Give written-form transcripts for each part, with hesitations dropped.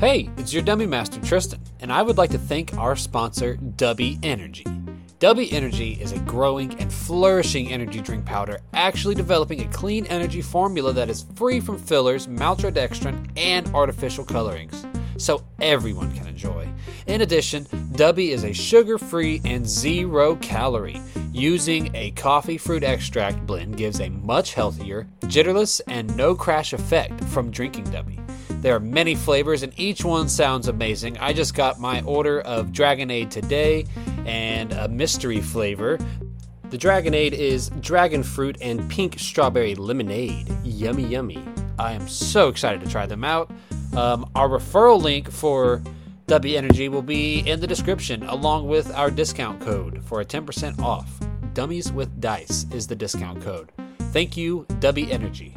Hey, it's your Dummy Master Tristan, and I would like to thank our sponsor, Dubby Energy. Dubby Energy is a growing and flourishing energy drink powder, actually developing a clean energy formula that is free from fillers, maltodextrin, and artificial colorings, so everyone can enjoy. In addition, Dubby is a sugar-free and zero-calorie. Using a coffee fruit extract blend gives a much healthier, jitterless, and no-crash effect from drinking Dubby. There are many flavors, and each one sounds amazing. I just got my order of Dragonade today, and a mystery flavor. The Dragonade is dragon fruit and pink strawberry lemonade. Yummy, yummy. I am so excited to try them out. Our referral link for Dubby Energy will be in the description, along with our discount code for a 10% off. Dummies with Dice is the discount code. Thank you, Dubby Energy.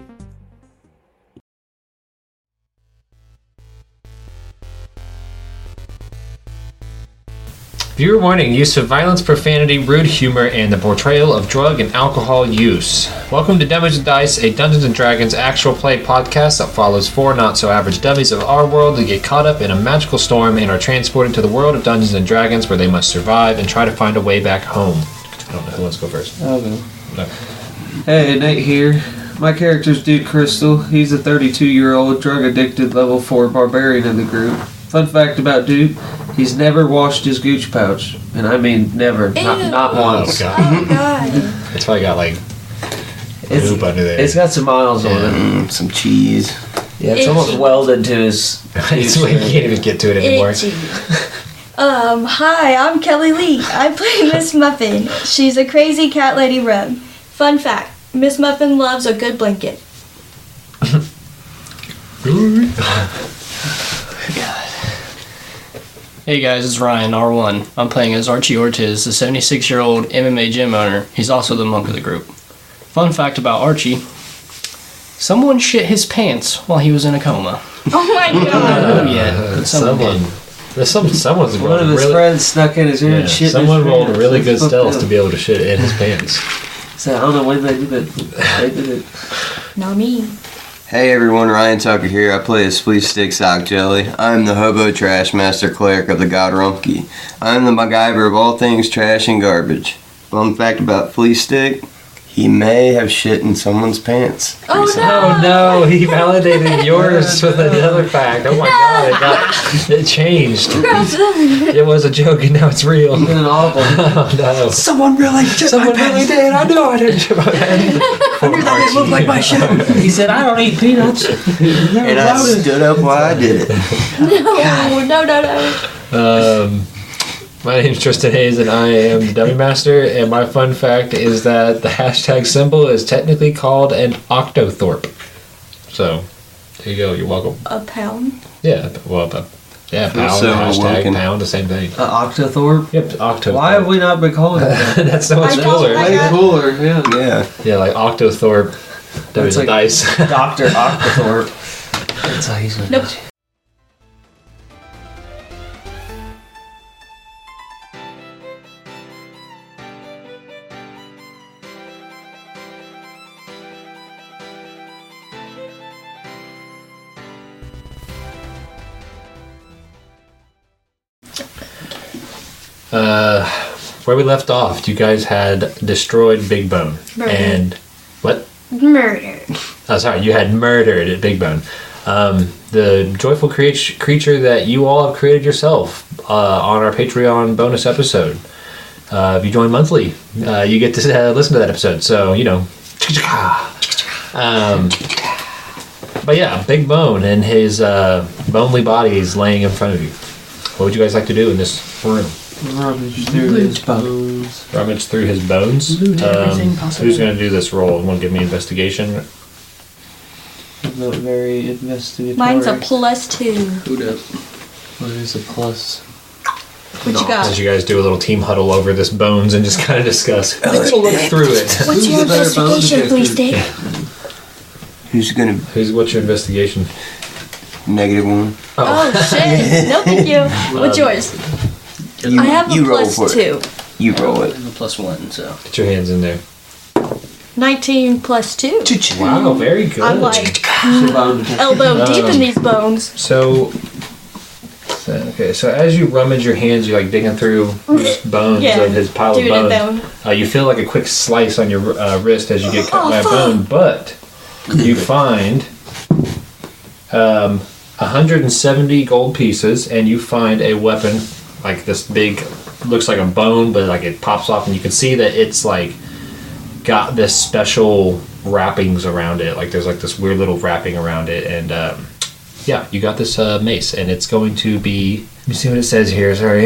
Viewer warning, use of violence, profanity, rude humor, and the portrayal of drug and alcohol use. Welcome to Dummies with Dice, a Dungeons & Dragons actual play podcast that follows four not-so-average dummies of our world who get caught up in a magical storm and are transported to the world of Dungeons & Dragons where they must survive and try to find a way back home. I don't know who wants to go first. I'll go. No. Hey, Nate here. My character's Duke Crystal. He's a 32-year-old drug-addicted level 4 barbarian in the group. Fun fact about Duke, he's never washed his gooch pouch. And I mean never. Not once. God. Oh, God. It's probably got like goop under there. It's got some miles on it. Some cheese. Yeah, it's almost welded to his It's like you can't even get to it anymore. Itchy. Hi, I'm Kelly Lee. I play Miss Muffin. She's a crazy cat lady rogue. Fun fact, Miss Muffin loves a good blanket. Hey guys, it's Ryan, R1. I'm playing as Archie Ortiz, the 76-year-old MMA gym owner. He's also the monk of the group. Fun fact about Archie, someone shit his pants while he was in a coma. Oh my I don't God. know yet. Someone did. Someone's One of his friends snuck in his ear and shit in someone his rolled pants. really good Fucked stealth up. to be able to shit in his pants. So I don't know when they did it. They did it. Not me. Hey everyone, Ryan Tucker here. I play as Flea Stick Sock Jelly. I'm the Hobo Trash Master Cleric of the God Rumpke. I'm the MacGyver of all things trash and garbage. Fun fact about Flea Stick, he may have shit in someone's pants. Oh recently. Oh no, he validated yours with another fact. Oh my god, it changed. It was a joke and now it's real. Even an awful. Oh no. Someone really shit Someone really did. I know I didn't shit my pants. I knew that didn't look like my shit. He said, I don't eat peanuts. And I stood up while I did it. No. My name's Tristan Hayes and I am the Dummy Master, and my fun fact is that the hashtag symbol is technically called an octothorpe. So, there you go, you're welcome. A pound? Yeah, well, yeah, Feel pound, so hashtag, awoken. pound, the same thing. Octothorpe? Yep, octothorpe. Why have we not been calling it that? That's so much I don't cooler. like Way that. cooler, yeah. Yeah. Yeah, like octothorpe. There's like- dice. Dr. Octothorpe. That's how he's Nope. Where we left off, you guys had destroyed Big Bone. Murdered. And what? Murder. Oh, sorry, you had murdered at Big Bone. The joyful creature that you all have created yourself on our Patreon bonus episode. If you join monthly, you get to listen to that episode. So, you know. But yeah, Big Bone and his bonely body is laying in front of you. What would you guys like to do in this room? Rummage through his bones. Rummage through his bones? Loot everything possible. Who's going to do this roll? Want to give me investigation? Not very investigatory. Mine's a +2. Who does? What is a plus? What you got? As you guys do a little team huddle over this bones and just kind of discuss. Let's look through it. What's your Who's the better bone investigation, please, detector? Dick? Who's gonna What's your investigation? -1? Oh, shit. No, thank you. What's yours? You, I have a you roll for it. +2. You roll I it. have a +1, so. Get your hands in there. 19 +2. Wow, very good. I'm like Bone detector. elbow deep in these bones. So, Okay, so as you rummage your hands, you're like digging through these bones Yeah, of his pile of doing it bones. You feel like a quick slice on your wrist as you get cut by a fuck. bone, but you find 170 gold pieces, and you find a weapon like this big, looks like a bone, but like it pops off, and you can see that it's like got this special wrappings around it. Like there's like this weird little wrapping around it, and yeah, you got this mace, and it's going to be. Let me see what it says here. Sorry.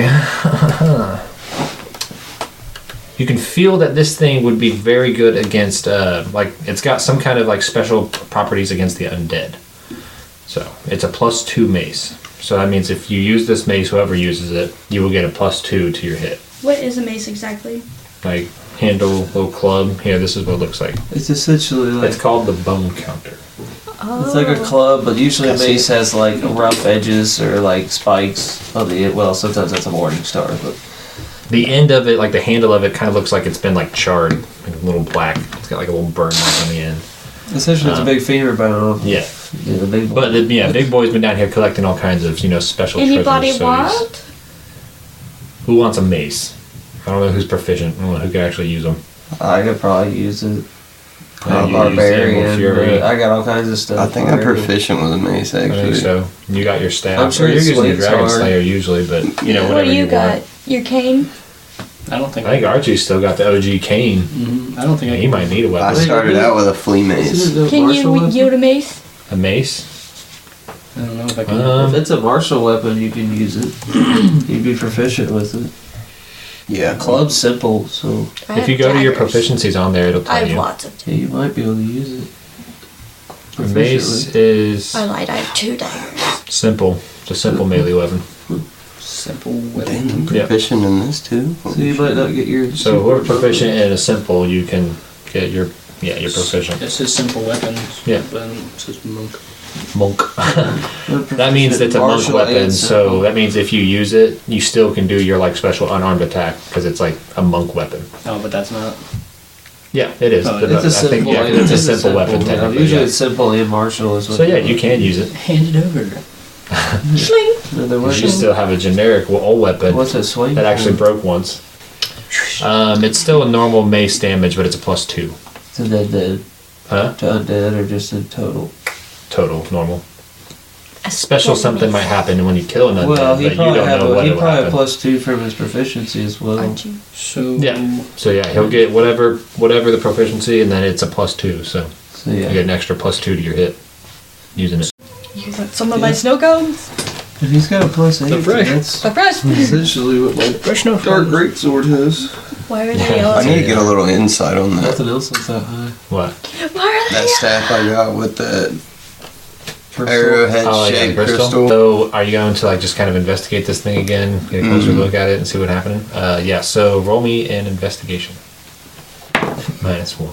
You can feel that this thing would be very good against, like, it's got some kind of like special properties against the undead. So it's a +2 mace. So that means if you use this mace, whoever uses it, you will get a +2 to your hit. What is a mace exactly? Like handle, little club. Here, this is what it looks like. It's essentially like It's called the bone counter. Oh. it's like a club, but usually a mace has like rough edges or like spikes on the end. Well, sometimes that's a morning star, but The end of it, like the handle of it, kind of looks like it's been like charred, like a little black. It's got like a little burn mark on the end. essentially it's a big femur bone. Yeah. Yeah, the big But yeah, Big Boy's been down here collecting all kinds of, special Anybody treasures. So want? who wants a mace? I don't know who's proficient. I don't know who can actually use them. I could probably use it. Yeah, you use Barbarian. Animal Fury. but I got all kinds of stuff. I think I'm already. proficient with a mace, I think actually. so. You got your staff. I'm sure Or you're it's using your Slate's Dragon hard. Slayer usually, but whatever What do you got? want. Your cane? I don't think. I think Archie's still got the OG cane. I don't think Yeah, I he can. might need a I weapon. started out with a flea mace. Isn't it a Can martial you weapon? yield a mace? A mace. I don't know if I can. If it's a martial weapon, you can use it. You'd be proficient with it. Yeah. Club's simple, so I If you have go to your daggers. proficiencies on there, it'll I tell have you. lots of. yeah, you might be able to use it. A mace Proficiently. is I lied. I have 2 daggers. simple. It's a simple melee weapon. Simple Dang, weapon. I'm proficient in this too. So you might not get your. So whoever proficient in a simple, you can get your you're proficient. It says simple weapons. Yeah. But it says monk. Monk. That means it's a monk Martial weapon, and so simple. that means if you use it, you still can do your like special unarmed attack because it's like a monk weapon. Oh, but that's not. Yeah, it is. Oh, The- It's a I think simple. yeah, it's a simple weapon yeah. technically. Usually Yeah. it's simple and martial as well. So yeah, you can use it. Hand it over. Sling. Another You weapon. still have a generic old weapon What's that swing? that actually broke once. It's still a normal mace damage, but it's a +2. To undead. Huh? To undead or just in total. Total normal. A Special something might happen when you kill an undead, Well, but he you probably don't have know what he will probably happen. +2 from his proficiency as well. Aren't you? So. Yeah. So yeah, he'll get whatever the proficiency, and then it's a +2. So So you yeah. get an extra +2 to your hit using it. You want some of my snow cones? If he's got a +8, fresh. that's The fresh. essentially what my Fresh no dark greatsword has. Why are they Yeah. yellow? I need to get a little insight on that. Nothing else is that high. What? Why are they That yellow? staff I got with the Crystal. arrowhead Oh, yeah, shaped crystal. crystal. So are you going to like just kind of investigate this thing again, get a closer look at it, and see what happened? Yeah. So roll me an investigation. -1.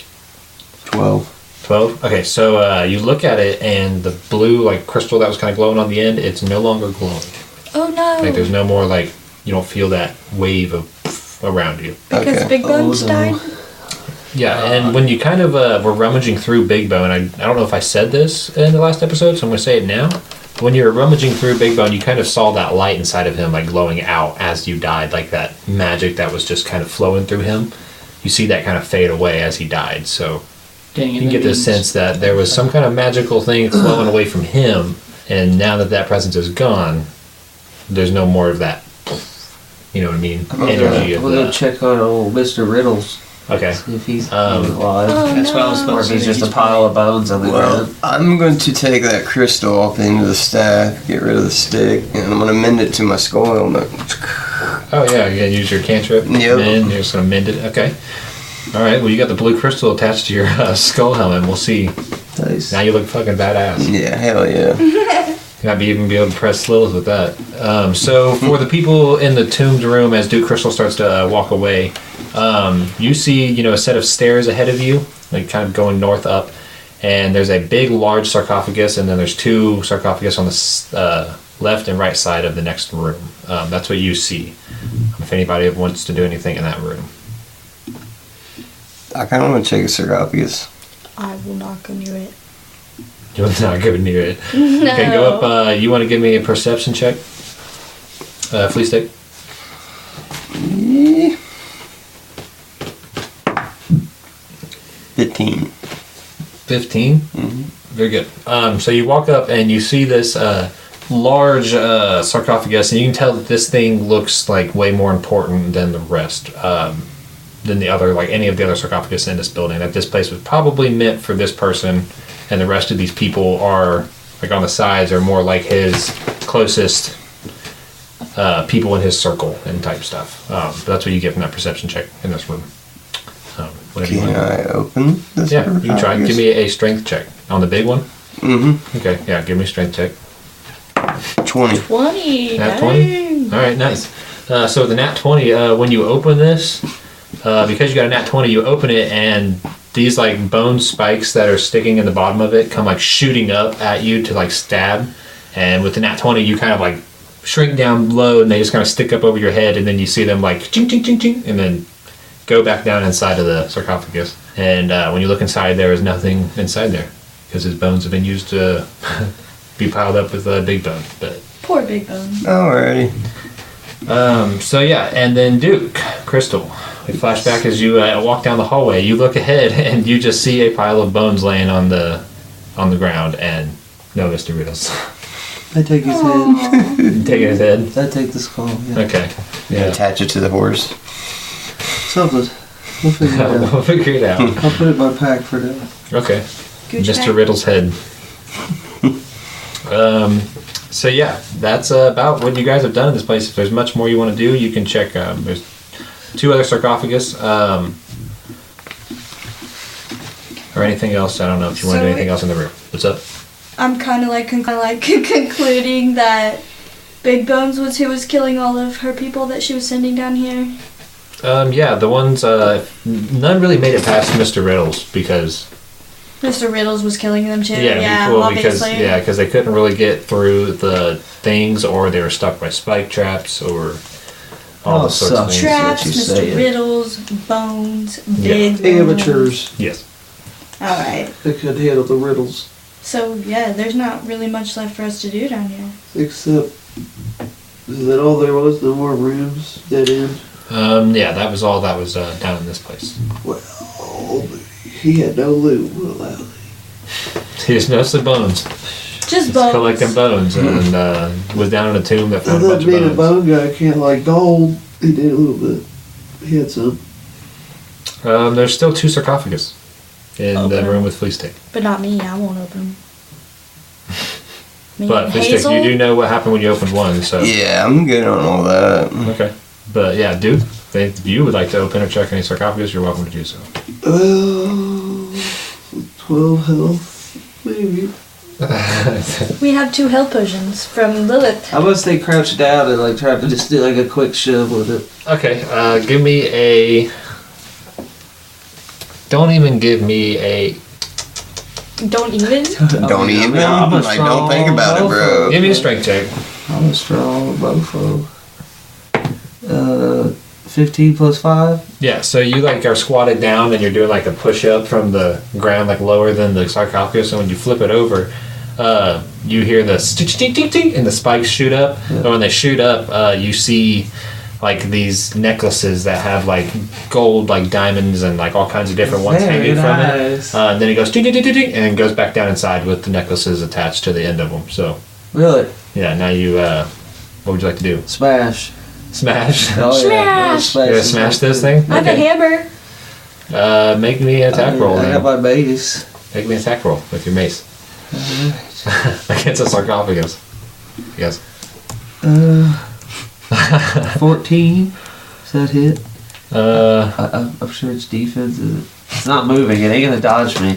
12. 12? Okay, so you look at it, and the blue, like, crystal that was kind of glowing on the end, it's no longer glowing. Oh no. Like, there's no more, like, you don't feel that wave of around you. Because Okay. Big Bones Oh, no. died? Yeah, and when you kind of were rummaging through Big Bone, I don't know if I said this in the last episode, so I'm going to say it now. When you were rummaging through Big Bone, you kind of saw that light inside of him, like, glowing out as you died, like that magic that was just kind of flowing through him. You see that kind of fade away as he died, so... Dang, You can get the sense that there was some kind of magical thing flowing away from him, and now that that presence is gone, there's no more of that. You know what I mean? Energy of We'll go that. check on old Mr. Riddles. Okay. See if he's Um, alive. Oh That's what I was no. about Or to if say. he's just a pile of bones on the Well, ground. I'm going to take that crystal off the end of the staff, get rid of the stick, and I'm going to mend it to my skull helmet. Oh yeah, you gotta use your cantrip. Yep. Mend. You're just gonna mend it. Okay. All right. Well, you got the blue crystal attached to your skull helmet. We'll see. Nice. Now you look fucking badass. Yeah, hell yeah. You might even be able to press Lilith with that. So for the people in the tombed room, as Duke Crystal starts to walk away, you see, a set of stairs ahead of you, like kind of going north up, and there's a big, large sarcophagus, and then there's 2 sarcophagus on the left and right side of the next room. That's what you see. If anybody wants to do anything in that room. I kind of want to check a sarcophagus. I will not go near it. You're not go near it. No. Okay, go up. You want to give me a perception check? Flea stick. Yeah. 15. 15? Very good. So you walk up and you see this large sarcophagus, and you can tell that this thing looks like way more important than the rest, than the other, like any of the other sarcophagus in this building. That this place was probably meant for this person, and the rest of these people are, like on the sides, are more like his closest people in his circle and type stuff. But that's what you get from that perception check in this room. Whatever you Can want. I open this? Yeah, you can try. Give me a strength check on the big one. Mm-hmm. Okay, yeah, give me a strength check. 20. 20. Nat dang. 20? All right, nice. So the nat 20, when you open this, because you got a nat 20, you open it, and these like bone spikes that are sticking in the bottom of it come like shooting up at you to like stab. And with the nat 20, you kind of like shrink down low, and they just kind of stick up over your head, and then you see them like ching, ching, ching, ching, and then go back down inside of the sarcophagus. And when you look inside, there is nothing inside there because his bones have been used to be piled up with Big Bone. But Poor Big Bone. Alrighty. so yeah, and then Duke, Crystal, we flash back as you walk down the hallway. You look ahead and you just see a pile of bones laying on the ground, and no Mr. Riddles. I take his head. Taking his head. I take the skull. Yeah. Okay. Yeah. Attach it to the horse. Something. We'll figure it out. We'll figure it out. I'll put it in my pack for now. Okay. Gooch Mr. pack. Riddle's head. So yeah, that's about what you guys have done in this place. If there's much more you want to do, you can check. There's 2 other sarcophagus. Or anything else. I don't know if you want to do So anything else in the room. What's up? I'm kind of like concluding that Big Bones was who was killing all of her people that she was sending down here. Yeah, the ones, none really made it past Mr. Riddles because, Mr. Riddles was killing them too. because Obviously. they couldn't really get through the things, or they were stuck by spike traps, or all Oh, those sorts of sucks. things. Traps, What you Mr. saying. Riddles, Bones, Yeah. Big Bones. Amateurs. Yes. Alright. They could handle the riddles. So, yeah, there's not really much left for us to do down here. Except, is that all there was? No more rooms? Dead end? Yeah, that was all that was down in this place. Well, he had no loot. Well, He's mostly bones. Just Bones. Collecting bones, and was down in a tomb that that found a bunch doesn't of mean a bones. bone guy can't like gold. He did a little bit. He had some. There's still 2 sarcophagus in the Open 'em. room with Flea Stick. But not me, I won't open them. Me But and Flea Stick, Hazel? you do know what happened when you opened one, so. Yeah, I'm good on all that. Okay. But yeah, Duke, if you would like to open or check any sarcophagus, you're welcome to do so. 12 health, maybe. We have 2 health potions from Lilith. I must stay crouched down and like try to just do like a quick shove with it. Okay, give me a. Don't even give me a. Don't even? Don't even. I'm a Like, don't think about it, bro. Give me a strength check. I'm a strong mofo. 15 plus 5. Yeah, so you like are squatted down and you're doing like a push up from the ground, like lower than the sarcophagus. And when you flip it over, you hear the ting ting ting, and the spikes shoot up. And when they shoot up, you see like these necklaces that have like gold, like diamonds, and like all kinds of different ones Very hanging from nice. it. And then it goes ting ting ting ting, ting, and then goes back down inside with the necklaces attached to the end of them. So Really? yeah, now you. What would you like to do? Smash. Smash. Oh, yeah. Smash! You gonna smash this thing? I have a hammer. Make me an attack roll. I Then. got my base. Make me an attack roll with your mace against a sarcophagus. Yes. 14. Does that hit? Uh, I'm sure it's defense. It's not moving. It ain't gonna dodge me.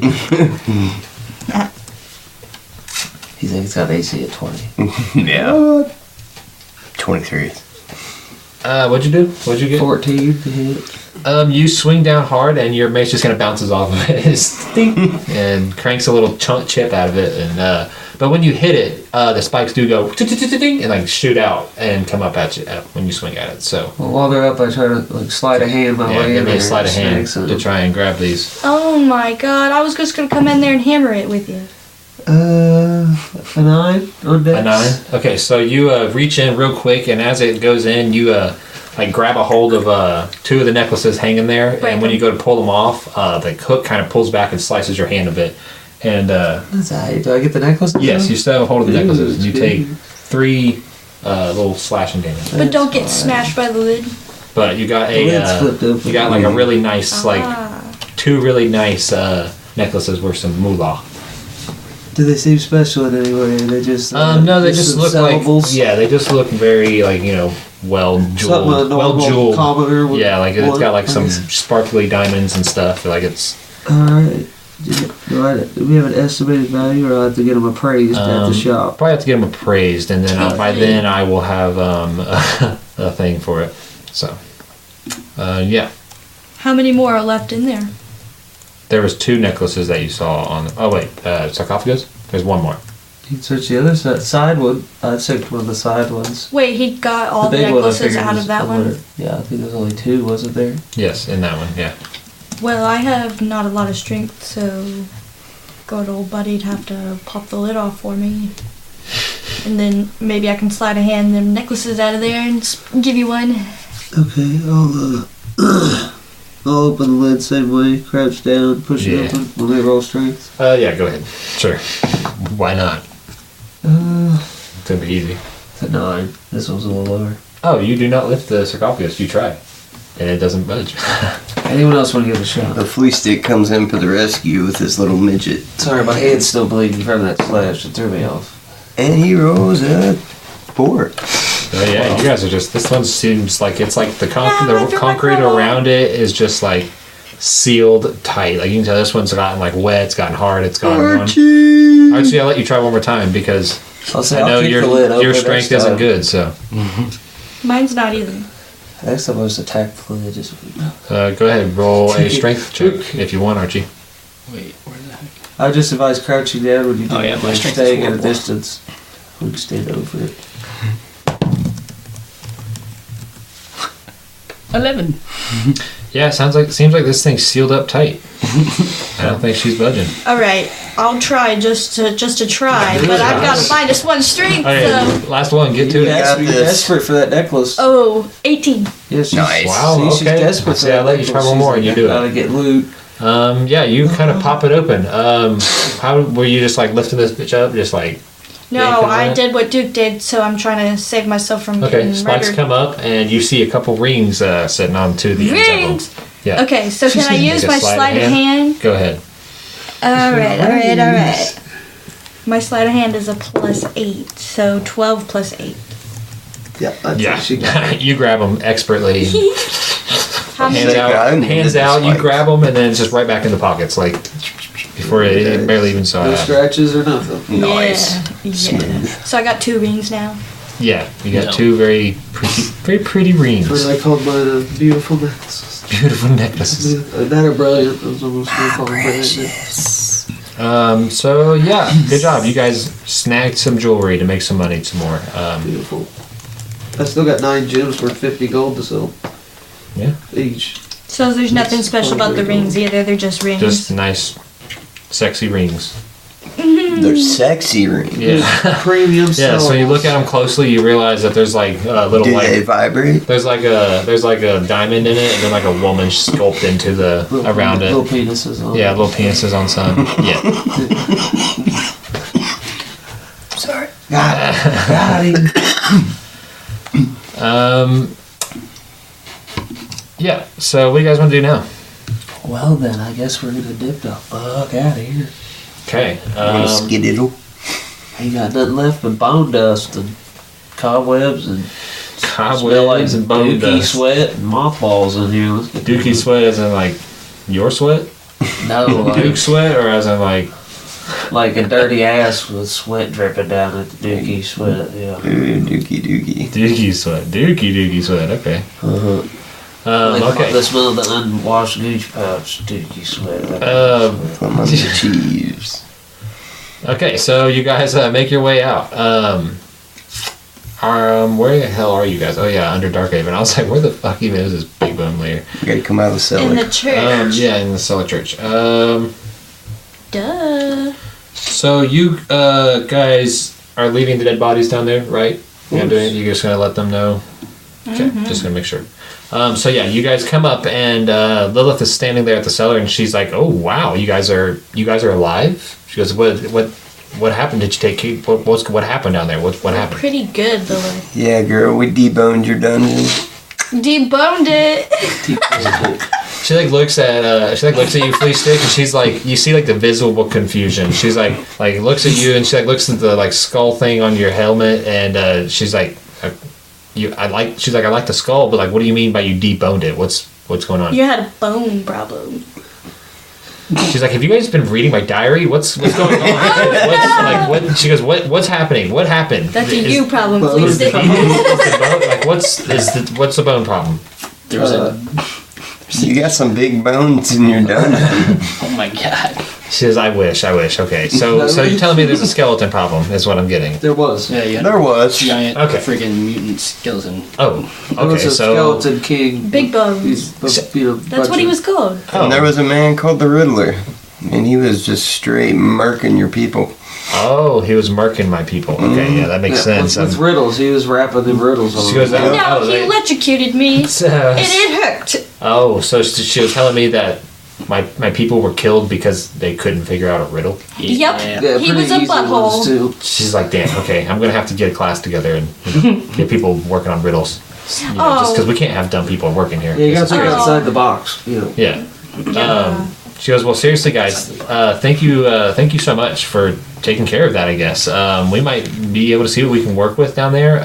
He's like, it's got an AC at 20. Yeah. 23. what'd you do? What'd you get? 14 to hit. You swing down hard, and your mace just kind of bounces off of it, and cranks a little chip out of it. And but when you hit it, the spikes do go and like shoot out and come up at you when you swing at it. So Well, while they're up, I try to like slide a hand my yeah, way give in me a there sleight of and hand snag to some. try and grab these. Oh my god, I was just gonna come in there and hammer it with you. A 9 on dex. A 9. Okay, so you reach in real quick, and as it goes in, you like grab a hold of 2 of the necklaces hanging there, and when you go to pull them off, the hook kind of pulls back and slices your hand a bit. And That's alright. Do I get the necklaces? yes, you still have a hold of the Ooh, necklaces. You that's take good. 3 little slashing damage. But don't get smashed by the lid. But you got The lid's flipped open. you got like a really nice like Ah. 2 really nice necklaces worth some moolah. Do they seem special in any way? They just No, they just some look sellables? like they just look very like well Something a jeweled, normal well jeweled. commoner would Yeah, like it's want, got like I some guess. sparkly diamonds and stuff. Like it's Alright. Do we have an estimated value, or do I have to get them appraised at the shop? probably have to get them appraised, and then by then I will have a thing for it. So yeah, How many more are left in there? there was 2 necklaces that you saw on. Oh wait, sarcophagus. There's one more. You can search the other side one. I checked one of the side ones. Wait, he got all the big one, I necklaces figured, out was of that one? somewhere. Yeah, I think there's only 2, wasn't there? Yes, in that one. Yeah. Well, I have not a lot of strength, so good old buddy'd have to pop the lid off for me. And then maybe I can slide a hand them necklaces out of there and give you one. Okay, I'll open the lid same way, crouch down, push Yeah. it open. Will they roll strength? Yeah, go ahead. Sure. Why not? It's gonna be easy. It's a 9. This one's a little lower. Oh, you do not lift the sarcophagus. You try, and it doesn't budge. Anyone else want to give it a shot? The flea stick comes in for the rescue with his little midget. Sorry, my hand's still bleeding from that slash. It threw me off. And he rolls a 4. So yeah, you guys are just. This one seems like it's like the Yeah, the concrete around it is just like sealed tight. Like you can tell this one's gotten like wet. It's gotten hard. It's gotten one. Actually, I'll let you try one more time because I'll say I know I'll keep the lid open your strength next isn't time. good. So Mine's not either. Next time I just attack the lid. Just go ahead, roll a strength check if you want, Archie. Wait, where the heck? I just advise crouching down when you do Oh, yeah, my like strength staying is at a 4. distance. We can stand over it. 11. Yeah, seems like this thing's sealed up tight. I don't think she's budging. All right, I'll try just to try, but I've got to find us one strength. Okay, So. last one. Get to it. got You're this. desperate for that necklace. Oh, 18. Yes, she's, Nice. Wow. see, she's Okay. desperate for See, that I let you try necklace. one more and She's you do gotta it. get loot. Yeah, you kind of pop it open. How were you just like lifting this bitch up, just like? No, yanking on I it? did what Duke did, so I'm trying to save myself from Okay, getting spikes murdered. come up and you see a couple rings sitting on 2 of the ends Rings? of them. Yeah. Okay, so can I Make use a my sleight sleight of hand? Go ahead. Alright. My sleight of hand is a +8, so 12 plus 8. Yeah, that's Yeah, what she got. you grab them expertly. How Hands many? I out, needed hands the out. You spikes. grab them and then it's just right back in the pockets, like before it barely even saw No it. scratches or nothing. Nice. Yeah. Smooth. So I got 2 rings now. Yeah, you got No. 2 very pretty Or rings. I called mine a beautiful necklace. Beautiful necklaces. Not a brilliant. I was almost going to call them brilliant. So yeah, good job. You guys snagged some jewelry to make some money, some more. Beautiful. I still got 9 gems worth 50 gold to sell Yeah, each. So there's nothing That's special about the totally rings either, they're just rings. just nice, sexy rings. They're sexy rings. Yeah, Premium yeah. So you sellables. look at them closely, you realize that there's like a little Do they like vibrate? there's like a diamond in it, and then like a woman sculpted into the Little- around it. Little penises on. Yeah, little penises on some. Yeah. Sorry. Got him. Yeah. So what do you guys want to do now? Well then, I guess we're gonna dip the fuck out of here. Okay. Little skididdle. Ain't got nothing left but bone dust and cobwebs and Cobwebs and bone dookie dust. sweat and mothballs in here. Let's get Dookie sweat as in like your sweat? No, Duke like, sweat, or as in like like a dirty ass with sweat dripping down at the dookie sweat. Yeah. Ooh, dookie dookie. dookie sweat? Dookie sweat. Okay. Uh-huh. Like Okay. the smell of the unwashed gooch pouch, dookie sweat. From under the cheese. Okay, so you guys make your way out. Where the hell are you guys? Oh yeah, under Darkhaven. I was like, where the fuck even is this big bone layer? We gotta come out of the cellar. In the church. Yeah, in the cellar church. Duh. So you guys are leaving the dead bodies down there, right? You're not doing it. You're just gonna let them know. Okay, just gonna make sure. So yeah, you guys come up and Lilith is standing there at the cellar, and she's like, "Oh wow, you guys are alive?" She goes, "What happened? Did you take what happened down there? What happened?" Pretty good, Lilith. Yeah, girl, we deboned your dungeon. Deboned it. She looks at you, Flea Stick, and she's like, you see like the visible confusion. She's like looks at you, and she looks at the skull thing on your helmet, and she's like, I like the skull, but what do you mean by you deboned it? What's going on? You had a bone problem. She's like, have you guys been reading my diary? What's going on? What? She goes, what's happening? What happened? That's a you problem, please. What's the bone problem? There was You got some big bones in your dungeon. Oh my god. She says, I wish. Okay, so you're telling me there's a skeleton problem, is what I'm getting. There was. Yeah, yeah. There was. Giant Okay. freaking mutant skeleton. Oh, There was okay, a so... skeleton king. Big bones. That's what he was called. And there was a man called the Riddler. And he was just straight murking your people. Oh, he was murking my people. Okay, yeah, that makes sense. With riddles. He was rapping the riddles on She goes, them. No, he electrocuted me. And it hurt. Oh, so she was telling me that my people were killed because they couldn't figure out a riddle? Yep. Yeah. Yeah, He pretty was a easy ones, butthole. too. She's like, damn, okay, I'm going to have to get a class together and get people working on riddles. Just because we can't have dumb people working here. Yeah, you gotta think Oh. outside the box. You know. Yeah. She goes, well, seriously, guys, thank you so much for taking care of that, I guess. We might be able to see what we can work with down there.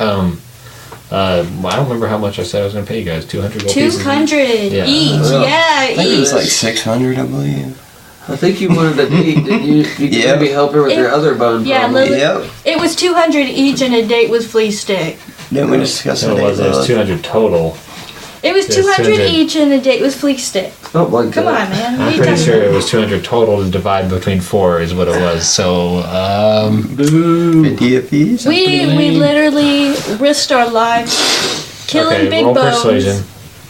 I don't remember how much I said I was going to pay you guys. 200 gold pieces? 200 Yeah. each. Yeah. Yeah, I think it was each. like 600, I believe. I think you wanted to date, didn't you? You could Yeah. maybe help her with your other bone Yeah, problem. Lily. Yep. It was 200 each and a date with Flea Stick. Didn't we discuss So it? it was 200 total. It was Yes, 200 200. each and a date with Flea Stick. Oh my Come god. on, man. What are I'm you pretty talking sure about? it was 200 total to divide between 4 is what it was. So, Boo. 50 apiece? We literally risked our lives killing okay, big roll bones. persuasion.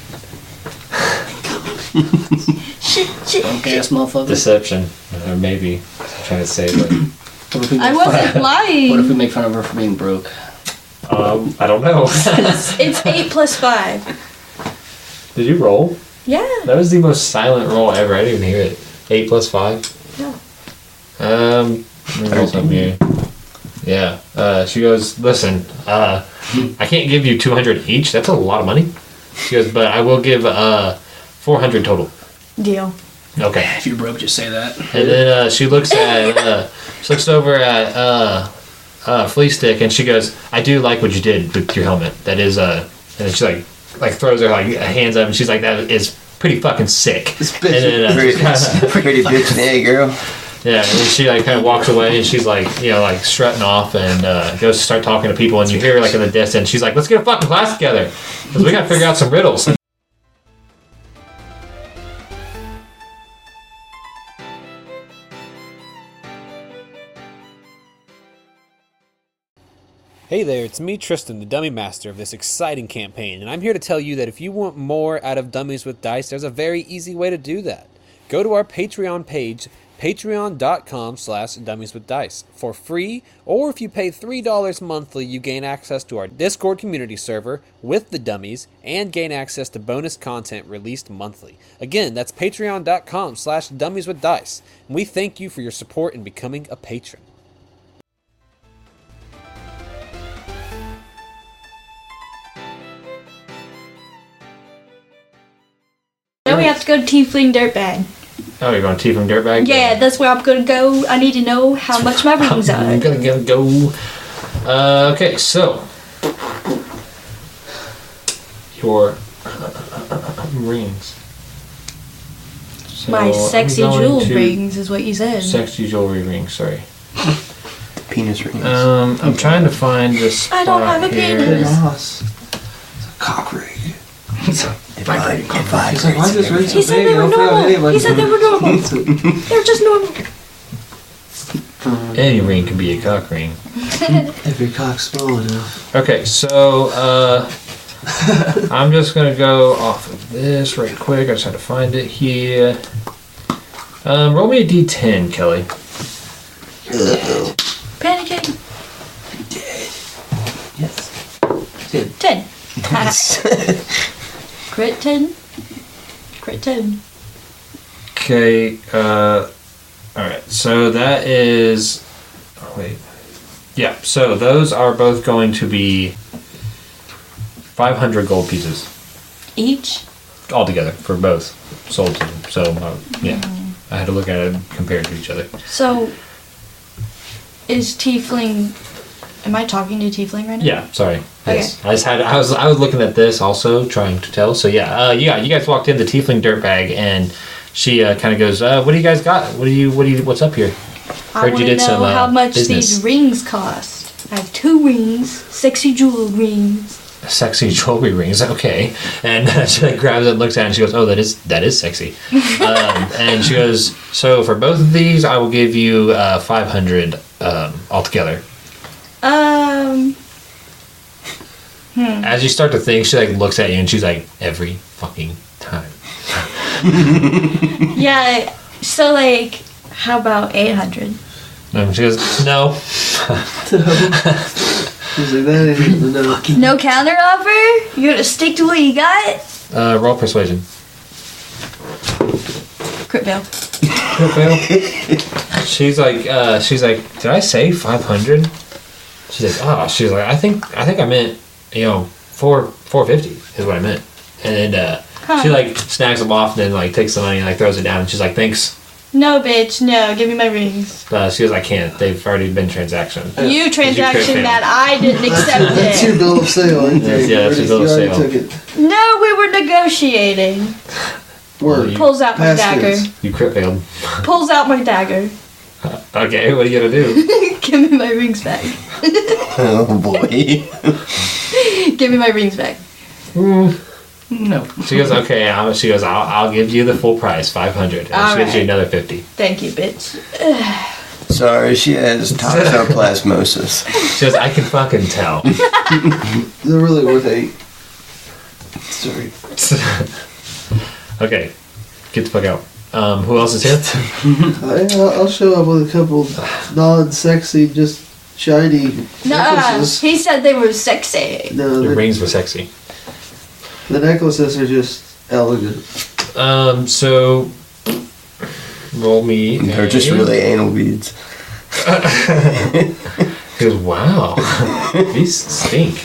Shit. Okay, ass motherfucker. Deception. Or maybe. I'm trying to say, but... What if we I make wasn't What if lying. we make fun of her for being broke? I don't know. It's 8 plus 5. Did you roll? Yeah. That was the most silent roll ever. I didn't even hear it. 8 plus 5? Yeah. Let me roll something here. Yeah. She goes, listen, I can't give you 200 each. That's a lot of money. She goes, but I will give 400 total. Deal. Okay. If you're broke, just say that. And then she looks over at Flea Stick, and she goes, I do like what you did with your helmet. That is and then she like throws her hands up, and she's like, that is pretty fucking sick. This And then, Pretty bitch, hey, girl. yeah, and then she kind of walks away, and she's strutting off, and goes to start talking to people, and you hear her in the distance. She's like, let's get a fucking class together, because we got to figure out some riddles. Hey there, it's me, Tristan, the Dummy Master of this exciting campaign, and I'm here to tell you that if you want more out of Dummies with Dice, there's a very easy way to do that. Go to our Patreon page, patreon.com/dummieswithdice, for free, or if you pay $3 monthly, you gain access to our Discord community server with the dummies, and gain access to bonus content released monthly. Again, that's patreon.com/dummieswithdice, and we thank you for your support in becoming a patron. Now we have to go to Tiefling Dirtbag. Oh, you're going to Tiefling Dirtbag? Yeah, that's where I'm gonna go. I need to know how much my rings are. I'm gonna go. Okay, so your rings. So My I'm sexy going jewel to- rings is what you said. Sexy jewelry rings. Sorry. Penis rings. I'm trying to find this. I don't have a penis. Boss. It's a cock ring. If I He's like, why is this ring so He said big? they I were don't feel normal. anybody- He said they were normal. They're just normal. Any ring can be a cock ring. If your cock's small enough. Okay, so I'm just gonna go off of this right quick. I just had to find it here. Roll me a d10, Kelly. You're the Yes. 10. Crit 10. Crit 10. Okay, alright, so that is... Oh, wait. Yeah, so those are both going to be 500 gold pieces Each? altogether for both sold to them. So, yeah, I had to look at it compared to each other. So, is Tiefling... Am I talking to Tiefling right now? Yeah, sorry. Yes. Okay. I was looking at this also, trying to tell. So yeah, you guys walked in the Tiefling dirtbag, and she kind of goes, "What do you guys got? What's up here?" I want to know how much these rings cost. I have 2 rings, sexy jeweled rings. Sexy jewelry rings, okay. And she like grabs it and looks at it and she goes, "Oh, that is sexy." And she goes, "So for both of these, I will give you 500 altogether." As you start to think, she like looks at you and she's like, "Every fucking time." Yeah, so like, how about 800? And she goes, "No." He's like, that ain't no. No counter offer? You're gonna stick to what you got? Roll persuasion. Crit fail. She's like, "Did I say 500?" She's like, I think I meant, 450 is what I meant. And she like snags them off and then like takes the money and like throws it down and she's like, "Thanks." No, bitch, no, give me my rings. She goes, "I can't. They've already been transactioned." You transaction fail. that I didn't accept That's your it. bill of sale. Right there. Yeah, that's your bill of You already sale. took it. No, we were negotiating. Word. Pulls out my Past dagger. tense. You crit failed. Pulls out my dagger. Okay, what are you gonna do? Give me my rings back. Oh boy. Give me my rings back. No. She goes, "Okay." She goes, I'll give you the full price, 500. And she gives you Alright. another 50. Thank you, bitch. Sorry, she has toxoplasmosis. She goes, "I can fucking tell." They're really worth 8. Sorry. Okay, get the fuck out. Who else is here? I'll show up with a couple non-sexy, just shiny No, necklaces. he said they were sexy. No, Your the, rings were sexy. the necklaces are just elegant. So roll me. They're just really anal beads. He goes, "Wow, these stink."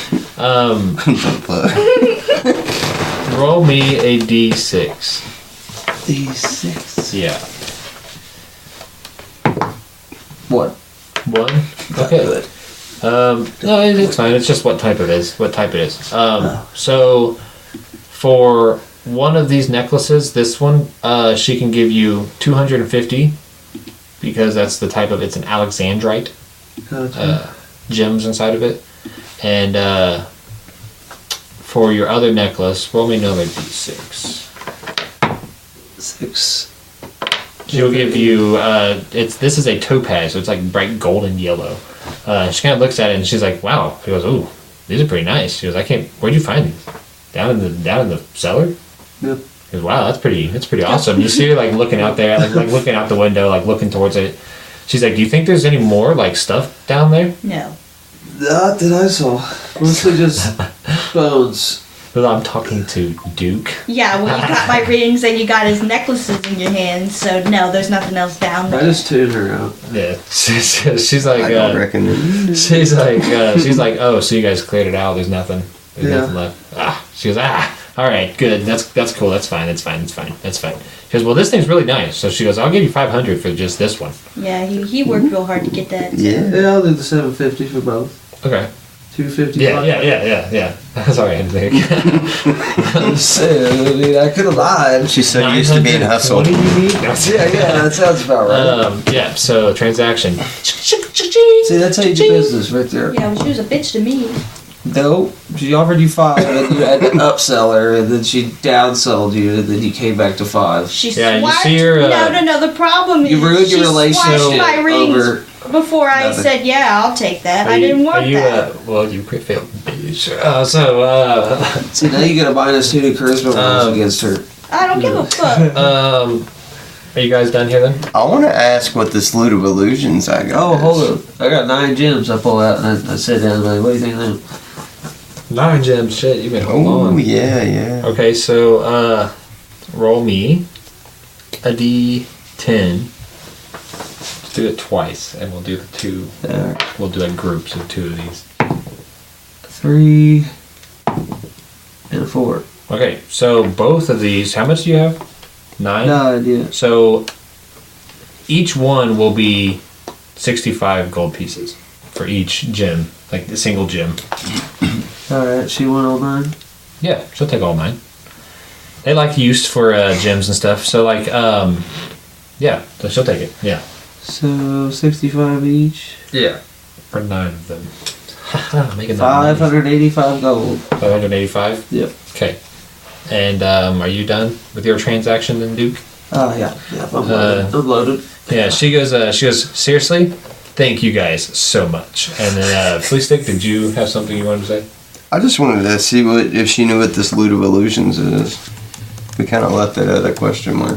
Roll me a d6. D6. Yeah. What? 1. Okay. No, it's fine. It's just what type it is. So for one of these necklaces, this one, she can give you 250 because that's the type of. It's an alexandrite. Gems inside of it, and for your other necklace, roll me another d6. 6. She'll give you. This is a topaz, so it's like bright golden yellow. She kind of looks at it and she's like, "Wow." She goes, "Ooh, these are pretty nice." She goes, "I can't. Where'd you find these? Down in the cellar?" Yep. She goes, "Wow, that's pretty awesome." You see her like looking out there, like looking out the window, like looking towards it. She's like, "Do you think there's any more like stuff down there?" No. Not that I saw. Mostly just bones. Well, I'm talking to Duke. Yeah, well, you got my rings and you got his necklaces in your hands, so no, there's nothing else down I there. just tuned her out. Yeah, she's like, I don't recommend. she's like, "Oh, so you guys cleared it out? There's nothing Yeah. left." She goes, "All right, good. That's cool. That's fine. She goes, "Well, this thing's really nice." So she goes, "I'll give you 500 for just this one." Yeah, he worked real hard to get that. Yeah. Yeah, I'll do the 750 for both. Okay. 250. Yeah. Sorry, I had to think. I could have lied. She's so used to being hustled. What do you need? Yeah, that sounds about right. Yeah. So transaction. See, that's how you do business right there. Yeah, well, she was a bitch to me. No, she offered you 5, and you had to upsell her, and then she downsold you, and then you came back to 5. She Yeah, you swiped. see her, No. The problem is You ruined your she relationship swiped my rings over before I nothing. said, "Yeah, I'll take that." I didn't want that. Well, you crit failed, bitch. See, now you get a -2 to charisma rolls against her. I don't give a fuck. Are you guys done here then? I want to ask what this Loot of Illusions I got. Oh, is. hold up. I got 9 gems I pull out and I sit down and I'm like, what do you think of them? 9 gems. Shit, you've been holding Oh, on. yeah. Okay, so roll me a d10. Let's do it twice, and we'll do the 2. We'll do like groups of 2 of these. 3 and a 4. Okay, so both of these. How much do you have? 9. No idea. So each one will be 65 gold pieces for each gem, like a single gem. Alright, she won all 9. Yeah, she'll take all 9. They like use for gems and stuff. So like, yeah, so she'll take it. Yeah. So 65 each. Yeah. For 9 of them. Making 585 gold. 585. Yep. Okay. And are you done with your transaction then, Duke? Oh yeah. I'm loaded. I'm loaded. Yeah. She goes. Seriously, thank you guys so much. And then, Flea Stick, did you have something you wanted to say? I just wanted to see if she knew what this Loot of Illusions is. We kind of left that at a question mark.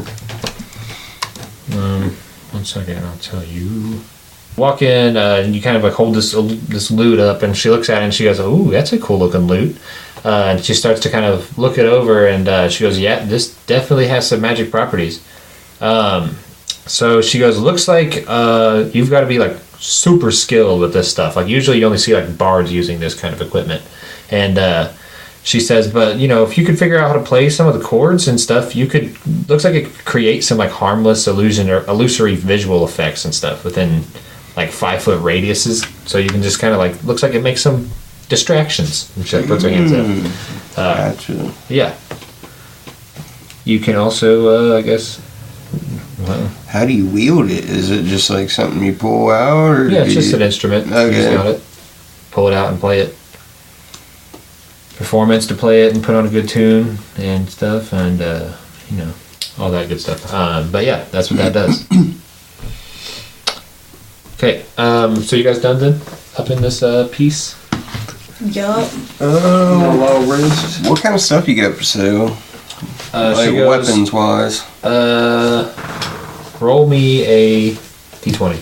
1 second, I'll tell you. Walk in, and you kind of like hold this loot up, and she looks at it and she goes, "Ooh, that's a cool looking loot." And she starts to kind of look it over, and she goes, "Yeah, this definitely has some magic properties." So she goes, "Looks like you've got to be like super skilled with this stuff. Like usually you only see like bards using this kind of equipment." And she says, "But you know, if you could figure out how to play some of the chords and stuff, you could. Looks like it could create some like harmless illusion or illusory visual effects and stuff within like 5-foot radiuses. So you can just kind of like looks like it makes some distractions." And she like, puts her hands up. Gotcha. Yeah. You can also, I guess. Well, How do you wield it? Is it just like something you pull out? Or yeah, it's do just you... an instrument. Okay. You just got it. Pull it out and play it. Performance to play it and put on a good tune and stuff, and you know, all that good stuff. But yeah, that's what that does. Okay, so you guys done then? Up in this piece? Yup. No low wrist. What kind of stuff you got for sale? Like she goes, weapons wise? roll me a d20.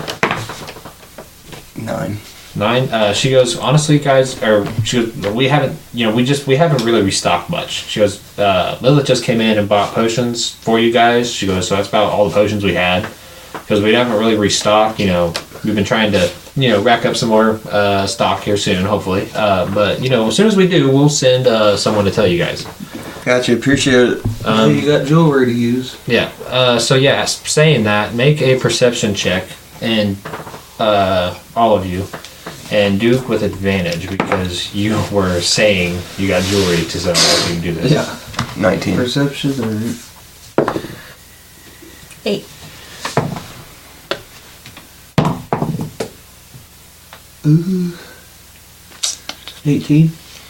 9. 9. She goes, honestly, guys, or she goes, we haven't really restocked much. She goes, Lilith just came in and bought potions for you guys. She goes, so that's about all the potions we had. Because we haven't really restocked, you know, we've been trying to, you know, rack up some more stock here soon, hopefully. But, you know, as soon as we do, we'll send someone to tell you guys. Gotcha, appreciate it. You got jewelry to use. Yeah. So yeah, saying that, make a perception check, and all of you, and Duke with advantage because you were saying you got jewelry to sell. So you can do this. Yeah. 19. Perception or 8. ooh. 18.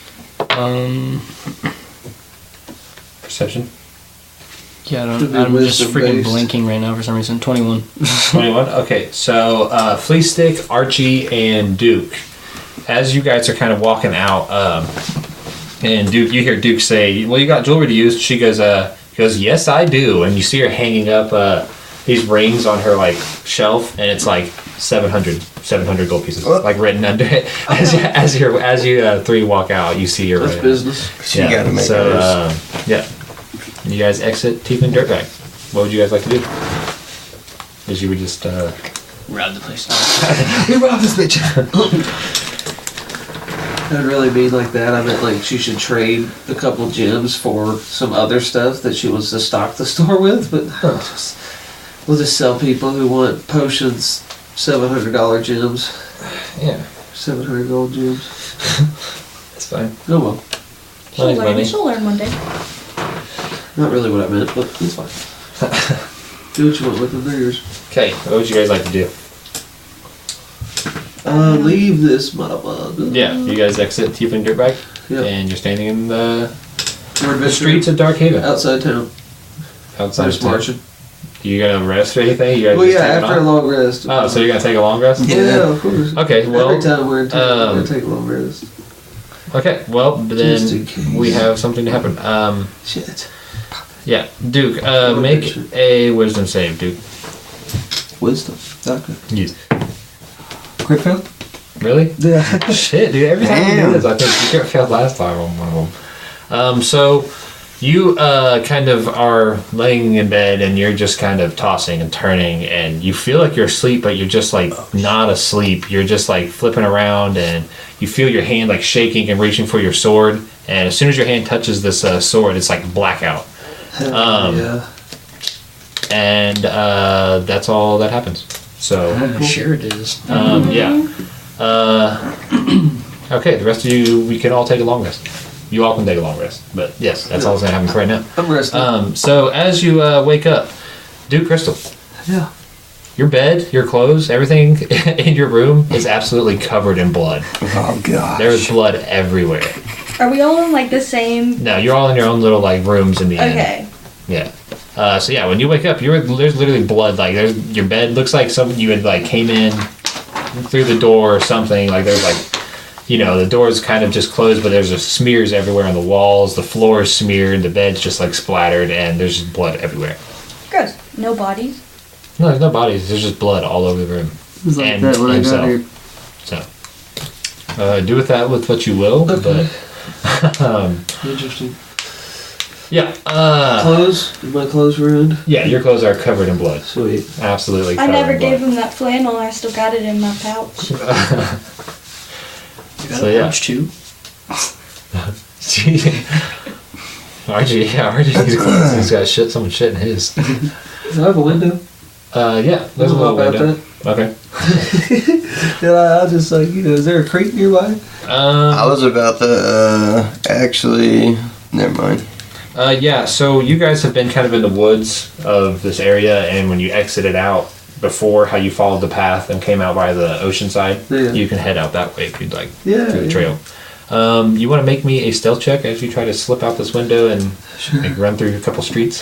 Perception. Yeah, Should be I'm just wisdom freaking based. blinking right now for some reason. 21. 21. Okay. So Flea Stick, Archie, and Duke. As you guys are kind of walking out, and Duke, you hear Duke say, "Well, you got jewelry to use." She goes, "Yes, I do." And you see her hanging up these rings on her like shelf, and it's like 700 gold pieces, like written under it. As you three walk out, you see her. That's business. She gotta make so, hers. yeah. You guys exit Tiefling Dirtbag. What would you guys like to do? Because you would just Rob the place. we robbed this bitch. I didn't really mean like that. I meant like she should trade a couple gems for some other stuff that she wants to stock the store with. But we'll just sell people who want potions, $700 gems, Yeah, 700 gold gems. that's fine. Oh well, She'll Money's learn. money. She'll learn one day. not really what I meant, but it's fine. Do what you want with them. They're yours. Okay, what would you guys like to do? Leave this motherfucker. Yeah, you guys exit Tiefling Dirtbag, Yep. and you're standing in the We're the streets of Darkhaven, outside town. outside We're of just town. marching. You gonna rest or anything? You guys Well, just yeah, taking after a off? long rest. Oh, so you're gonna take a long rest? Yeah, of course. Okay, well, every time we're in town, we're um, gonna take a long rest. Okay, well Just in then case. we have something to happen. Shit. Yeah, Duke. Make a wisdom save, Duke. Wisdom. Okay. You. Crit fail? Really? Yeah. Shit, dude. Every time you do Damn. this, I think you failed last time on one of them. So you kind of are laying in bed and you're just kind of tossing and turning and you feel like you're asleep, but you're just like not asleep. You're just like flipping around and you feel your hand like shaking and reaching for your sword. And as soon as your hand touches this sword, it's like blackout. Yeah. And that's all that happens. So Sure it is. yeah. Okay, the rest of you, we can all take a long rest. You all can take a long rest. But yes, that's all that's going to happen for right now. I'm resting. So as you wake up, Duke Crystal, Yeah. your bed, your clothes, everything in your room is absolutely covered in blood. Oh god. There is blood everywhere. Are we all in like the same? No, you're all in your own little like rooms in the inn. Okay. Yeah. So yeah, when you wake up, there's literally blood. Like there's your bed looks like something you had like came in through the door or something. Like there's like, you know, the door's kind of just closed, but there's just smears everywhere on the walls. The floor is smeared. The bed's just like splattered, and there's just blood everywhere. Good. No bodies. No, there's no bodies. There's just blood all over the room. It was like And that when I himself. got here. So do with that with what you will. Okay. But Interesting. yeah, Clothes? Did my clothes ruined? yeah, your clothes are covered in blood. Sweet. Absolutely. I covered never in gave blood. him that flannel. I still got it in my pouch. You got So, a yeah. pouch too? Archie needs clothes. He's got shit. Someone shit in his. Do I have a window? Yeah, there's a I little don't know about window. Okay. Yeah, I just like, is there a creek nearby? I was about to actually. Never mind. Yeah, so you guys have been kind of in the woods of this area, and when you exited out before, how you followed the path and came out by the ocean side, Yeah. you can head out that way if you'd like, Yeah. through the yeah. trail. You want to make me a stealth check as you try to slip out this window and like, run through a couple streets?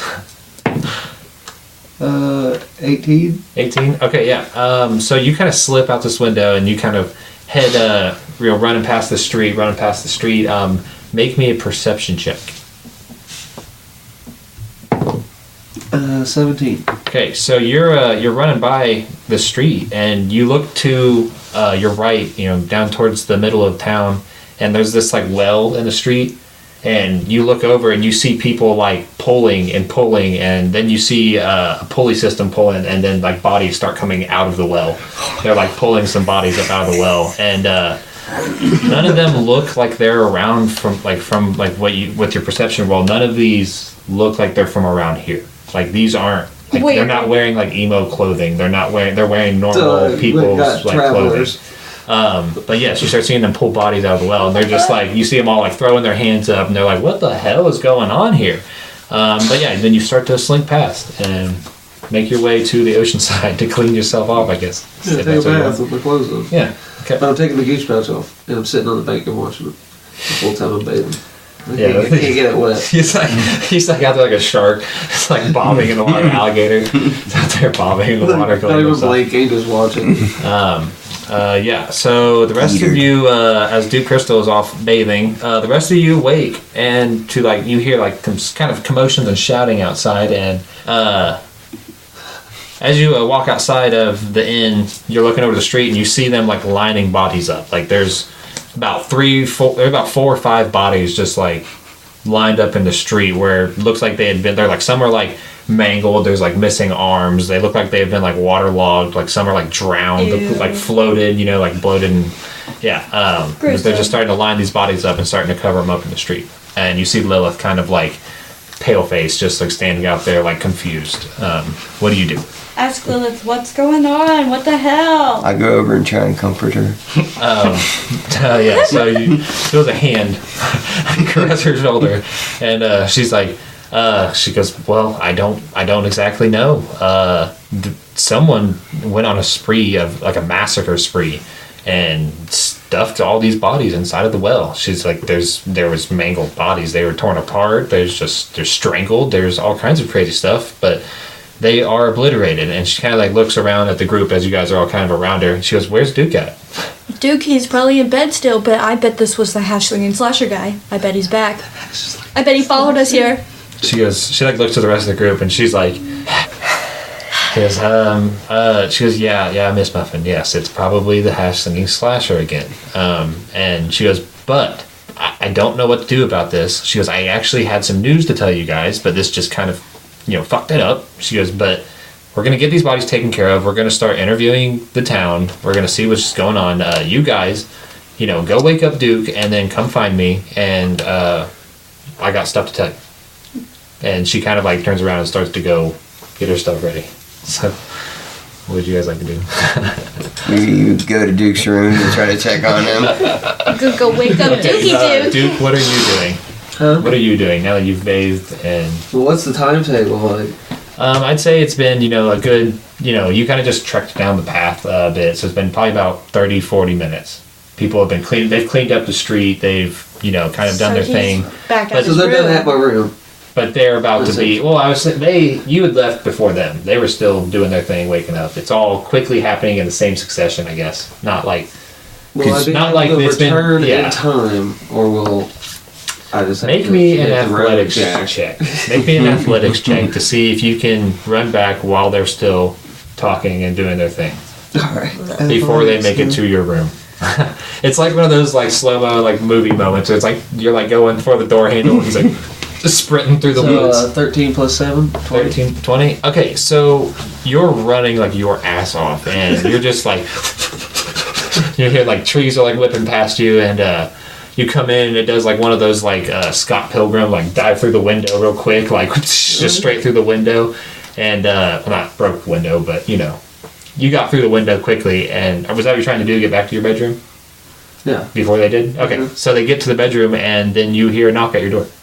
18. 18? Okay, yeah. So you kind of slip out this window and you kind of head, running past the street. Make me a perception check. 17. Okay, so you're running by the street and you look to your right, down towards the middle of town, and there's this like well in the street, and you look over and you see people like pulling, and then you see a pulley system pulling, and then like bodies start coming out of the well. They're like pulling some bodies up out of the well, and none of them look like they're around from what you with your perception roll. None of these look like they're from around here. Like these aren't. Like, Wait. they're not wearing like emo clothing. They're wearing normal people's got like travelers. clothing. But yes, you start seeing them pull bodies out of the well, and they're just like, you see them all like throwing their hands up, and they're like, "What the hell is going on here?" But yeah, then you start to slink past and make your way to the ocean side to clean yourself off, I guess. Yeah, If take that's a what you bath want. with my clothes on. Yeah. Okay. But I'm taking the gooch pouch off, and I'm sitting on the bank and watching it the whole time I'm bathing. I Yeah, can't, I can't get it wet. He's like out there like a shark. It's like bobbing in the water, alligator. He's out there bobbing in the water. Not cleaning even himself. blinking, just watching. Yeah, so the rest of you, as Duke Crystal is off bathing, the rest of you wake and to like, you hear like kind of commotions and shouting outside, and as you walk outside of the inn, you're looking over the street and you see them like lining bodies up. Like there's about 4 or 5 bodies just like lined up in the street where it looks like they had been there. Like some are like mangled, there's like missing arms, they look like they've been like waterlogged, like some are like drowned, Ew. like floated, like bloated, and yeah, but they're Gruesome. just starting to line these bodies up and starting to cover them up in the street. And you see Lilith kind of like pale face, just like standing out there like confused. What do you do? Ask Lilith, what's going on? What the hell? I go over and try and comfort her. Yeah, so you feel the hand caress her shoulder, and she's like, she goes, "Well, I don't exactly know. Someone went on a spree of like a massacre spree, and stuffed all these bodies inside of the well." She's like, there was mangled bodies. They were torn apart. They're strangled. There's all kinds of crazy stuff, but they are obliterated. And she kind of like looks around at the group as you guys are all kind of around her. She goes, "Where's Duke at?" Duke, he's probably in bed still, but I bet this was the hash slinging slasher guy. I bet he's back. I bet he followed us here. she like looks to the rest of the group and she's like, she goes, yeah, Miss Muffin, yes, it's probably the hash slinging slasher again. And she goes, but I don't know what to do about this. She goes, I actually had some news to tell you guys, but this just kind of, fucked it up. She goes, but we're going to get these bodies taken care of. We're going to start interviewing the town. We're going to see what's going on. You guys, go wake up Duke and then come find me. And I got stuff to tell you. And she kind of like turns around and starts to go get her stuff ready. So, what would you guys like to do? We go to Duke's room and try to check on him. Go wake up Dookie Duke. Duke, what are you doing? Huh? What are you doing now that you've bathed and... Well, what's the timetable like? I'd say it's been, a good, you kind of just trekked down the path a bit. So it's been probably about 30, 40 minutes. People have been they've cleaned up the street. They've, kind of done their thing. Back But- at So his they're done room. at my room. But they're about to be, you had left before them. They were still doing their thing, waking up. It's all quickly happening in the same succession, I guess. Not like, Will I be not able like to it's been- return yeah. in time, or will I just have make to me an hit the road athletics jack? check. Make me an athletics check to see if you can run back while they're still talking and doing their thing. Alright. Before they make it to your room. It's like one of those like slow-mo like movie moments. It's like you're like going for the door handle and he's like just sprinting through the woods. 13 plus 7? 20. 13, 20? Okay, so you're running like your ass off and you're just like you hear like trees are like whipping past you and you come in and it does like one of those like Scott Pilgrim like dive through the window real quick like just straight through the window and well, not broke the window but you got through the window quickly. And was that what you're trying to do, get back to your bedroom Yeah. before they did? Okay, Mhm. so they get to the bedroom and then you hear a knock at your door.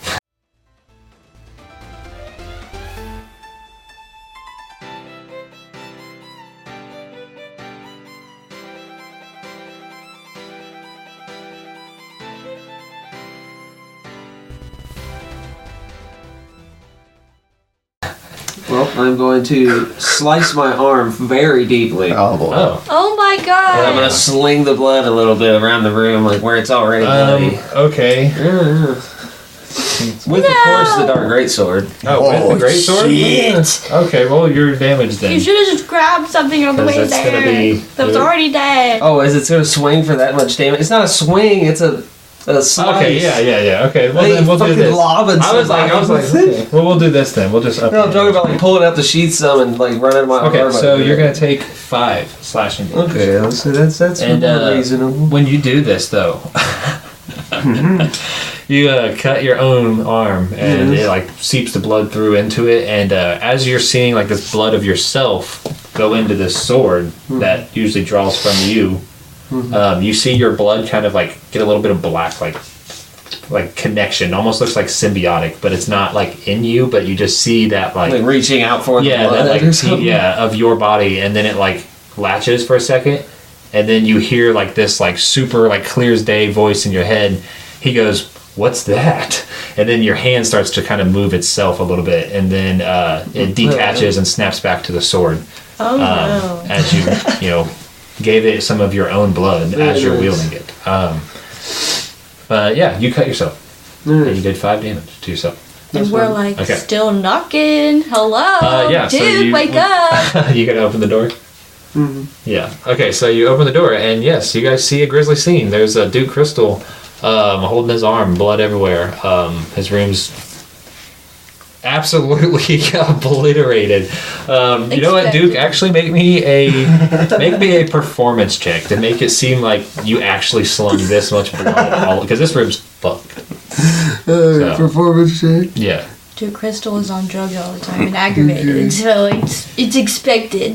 Well, I'm going to slice my arm very deeply. Oh boy. Oh. Oh my And I'm god. gonna sling the blood a little bit around the room, like where it's already bloody. Okay. With, of course, the Dark Greatsword. Oh, with the greatsword? shit. Okay, well, you're damaged then. You should have just grabbed something on the 'Cause way that's gonna there. be- That was already dead. Oh, is it going to swing for that much damage? It's not a swing, it's a slice. Okay, yeah. Okay, well They then we'll do fucking this. lobbing I was like, okay. Well, we'll do this then. We'll just up No, I'm the talking damage. about like pulling out the sheets some and like running my arm. Okay, so like you're that. gonna take 5 slashing damage. Okay, I'll say that's And more reasonable. when you do this, though, you cut your own arm, and it like seeps the blood through into it. And as you're seeing like this blood of yourself go into this sword that usually draws from you, you see your blood kind of like get a little bit of black, like connection. Almost looks like symbiotic, but it's not like in you. But you just see that Like reaching out for the yeah, blood that, or like, something. of your body, and then it like latches for a second, and then you hear like this like super like clear as day voice in your head. He goes, "What's that?" And then your hand starts to kind of move itself a little bit, and then it detaches and snaps back to the sword Oh no. as you gave it some of your own blood as you're Nice. wielding it. But yeah, you cut yourself, and you did 5 damage to yourself. And we're like Okay. still knocking. Hello, Yeah, so dude, you- wake up. You gonna open the door? Mhm. Yeah. Okay, so you open the door, and yes, you guys see a grisly scene. There's a Duke Crystal holding his arm, blood everywhere. His room's absolutely obliterated. You know what, Duke? Actually, make me a performance check to make it seem like you actually slung this much blood, because this room's fucked. So. Performance check. Yeah. Dude, Crystal is on drugs all the time and aggravated, so it's expected.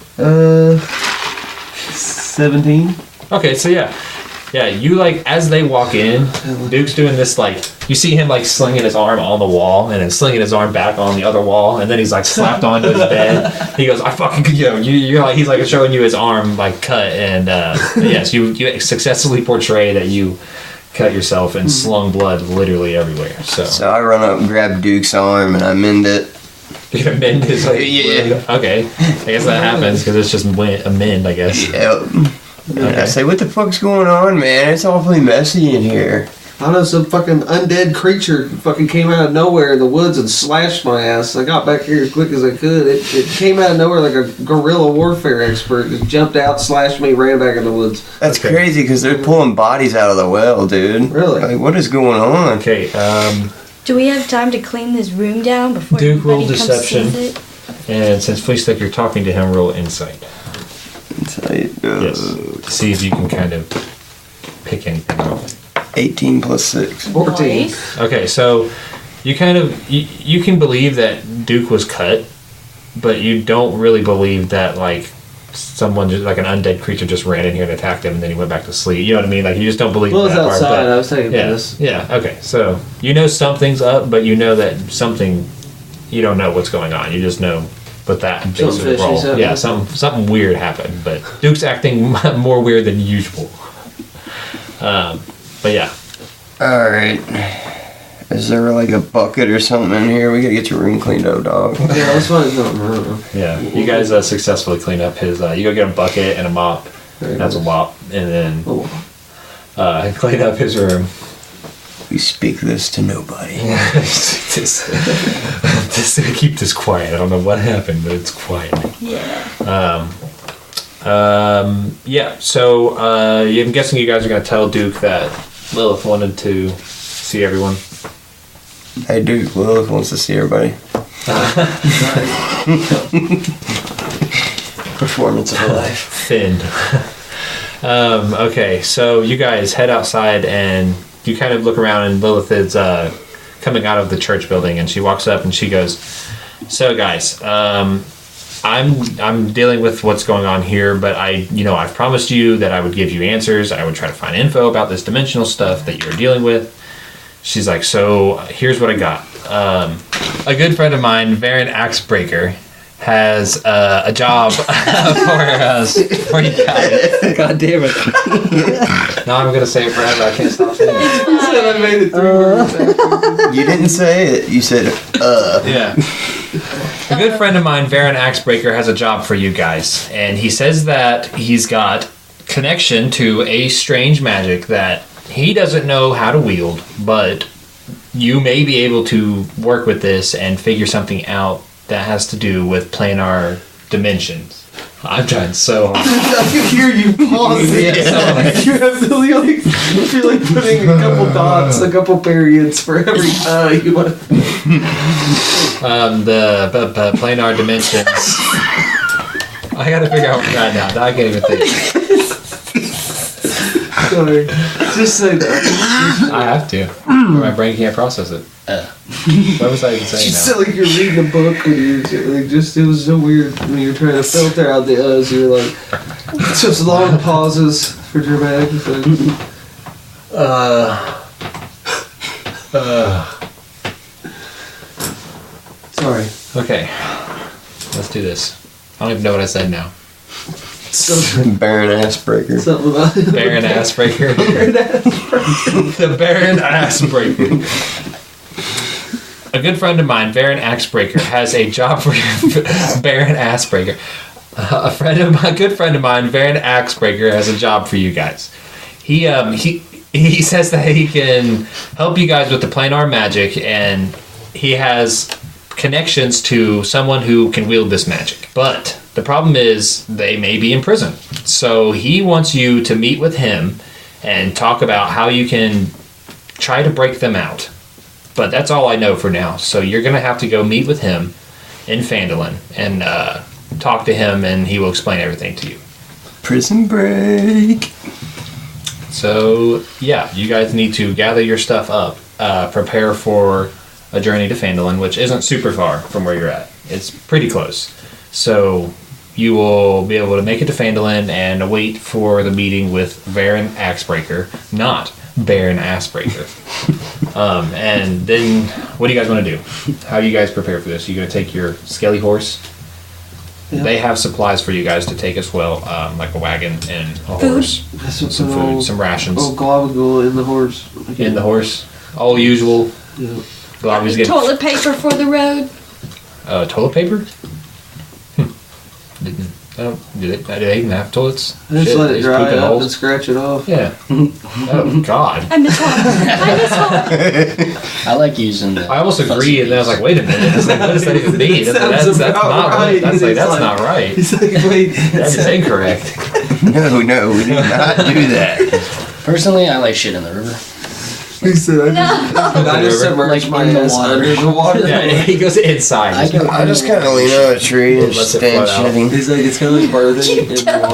17. Okay, so yeah, you like as they walk in, Duke's doing this like you see him like slinging his arm on the wall and then slinging his arm back on the other wall, and then he's like slapped onto his bed. He goes, "I fucking you're like he's like showing you his arm like cut, and yes, you successfully portray that you cut yourself and slung blood literally everywhere. So I run up and grab Duke's arm and I mend it. You're gonna mend his like, Yeah. Okay, I guess that happens because it's just a mend, I guess. Yep. And I say, "What the fuck's going on, man? It's awfully messy in here." I don't know, some fucking undead creature fucking came out of nowhere in the woods and slashed my ass. I got back here as quick as I could. It came out of nowhere like a guerrilla warfare expert. Just jumped out, slashed me, ran back in the woods. That's crazy because they're pulling bodies out of the well, dude. Really? Like, what is going on? Okay, Do we have time to clean this room down before Duke, roll everybody comes deception. sees it? and since Flea Stick, you're talking to him, roll insight. Insight. Yes. See if you can kind of pick anything up. 18 plus 6. 14. Nice. Okay, so you kind of you can believe that Duke was cut, but you don't really believe that like someone just like an undead creature just ran in here and attacked him and then he went back to sleep. You know what I mean? Like you just don't believe Well, it that was part. outside. but- I was taking yeah, this. yeah. Okay, so you know something's up, but you know that something you don't know what's going on. You just know. But that basically fishy's roll. happening. Yeah, something weird happened. But Duke's acting more weird than usual. But yeah. Alright. Is there like a bucket or something in here? We gotta get your room cleaned up, dog. Yeah, let's find something. Yeah, you guys successfully clean up his. You go get a bucket and a mop. That's a wop, and then clean up his room. We speak this to nobody. just keep this quiet. I don't know what happened, but it's quiet. Yeah. Yeah. So I'm guessing you guys are gonna tell Duke that Lilith wanted to see everyone. Hey, Duke, Lilith wants to see everybody. Performance of her life. Finn. Okay, so you guys head outside and you kind of look around and Lilith is coming out of the church building and she walks up and she goes, "So guys, I'm dealing with what's going on here, but I've promised you that I would give you answers. I would try to find info about this dimensional stuff that you're dealing with." She's like, "So here's what I got. A good friend of mine, Varen Axebreaker, has a job for you guys." God damn it. Now I'm gonna say it forever. I can't stop saying it. I made it 3 words after. You didn't say it. You said, Yeah. A good friend of mine, Varen Axebreaker, has a job for you guys, and he says that he's got connection to a strange magic that he doesn't know how to wield, but you may be able to work with this and figure something out that has to do with planar dimensions. I'm trying so hard. I can hear you pausing. Yeah. You have to you're like putting a couple dots, a couple periods for every you want. The planar dimensions. I gotta figure out what I'm at now. I can't even think. Sorry. Just say that. I have to. My brain can't process it. What was I even saying It's now? like you're reading a book when you're like it was so weird when you're trying to filter out the O's. You're like just long pauses for dramatic effect. Sorry. Okay. Let's do this. I don't even know what I said now. Baron Assbreaker. Something about it. Baron Assbreaker. The Baron Assbreaker. A good friend of mine, Baron Axebreaker, has a job for Baron Assbreaker. A good friend of mine, Baron Axebreaker, has a job for you guys. He says that he can help you guys with the planar magic, and he has connections to someone who can wield this magic. But the problem is they may be in prison. So he wants you to meet with him and talk about how you can try to break them out. But that's all I know for now. So you're going to have to go meet with him in Phandalin and talk to him, and he will explain everything to you. Prison break. So, yeah, you guys need to gather your stuff up, prepare for a journey to Phandalin, which isn't super far from where you're at. It's pretty close. So you will be able to make it to Phandalin and wait for the meeting with Baron Axebreaker, not Baron Assbreaker. And then, what do you guys want to do? How do you guys prepare for this? You going to take your skelly horse? Yeah. They have supplies for you guys to take as well, like a wagon and a horse. That's what Some food, some rations. Oh, Globagul in the horse. In the horse. All usual. Yeah. Globbies get Toilet paper for the road. toilet paper? Do they even have toilets? Just Shit, let they it dry poop in up holes? and scratch it off. Yeah. Oh God. I miss home. I like using the. I almost agree, and then I was like, "Wait a minute! It's like, what does that even mean? That's Sounds not about right. that's It's not right. He's like, wait, That is incorrect." No, we do not do that. Personally, I like shit in the river. he said, I just submerged Like my in the ass water. under the water. Yeah, he goes inside. I go. I just kind of lean on a tree and Lets it stand float out. shitting. He's like, it's kind of like birthing in the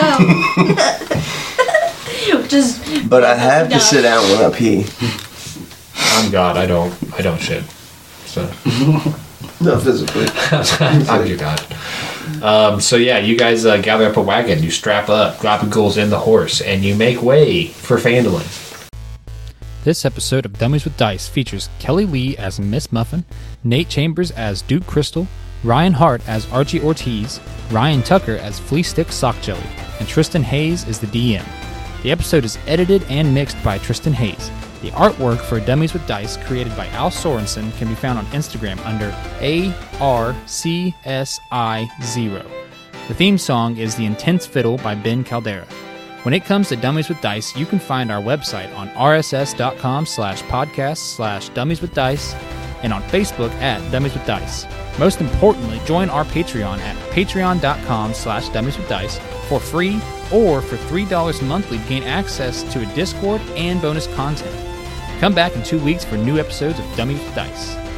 water. No. Just. But I have to sit down when I pee. I'm God. I don't shit. So Not physically. I'm your God. So yeah, you guys gather up a wagon. You strap up Gobagools in the horse, and you make way for Phandalin. This episode of Dummies with Dice features Kelly Lee as Miss Muffin, Nate Chambers as Duke Crystal, Ryan Hart as Archie Ortiz, Ryan Tucker as Flea Stick Sock Jelly, and Tristan Hayes is the DM. The episode is edited and mixed by Tristan Hayes. The artwork for Dummies with Dice, created by Al Sorensen, can be found on Instagram under ARCSI0. The theme song is The Intense Fiddle by Ben Caldera. When it comes to Dummies with Dice, you can find our website on rss.com/podcast/Dummies with Dice and on Facebook at Dummies with Dice. Most importantly, join our Patreon at patreon.com/Dummies with Dice for free or for $3 monthly to gain access to a Discord and bonus content. Come back in 2 weeks for new episodes of Dummies with Dice.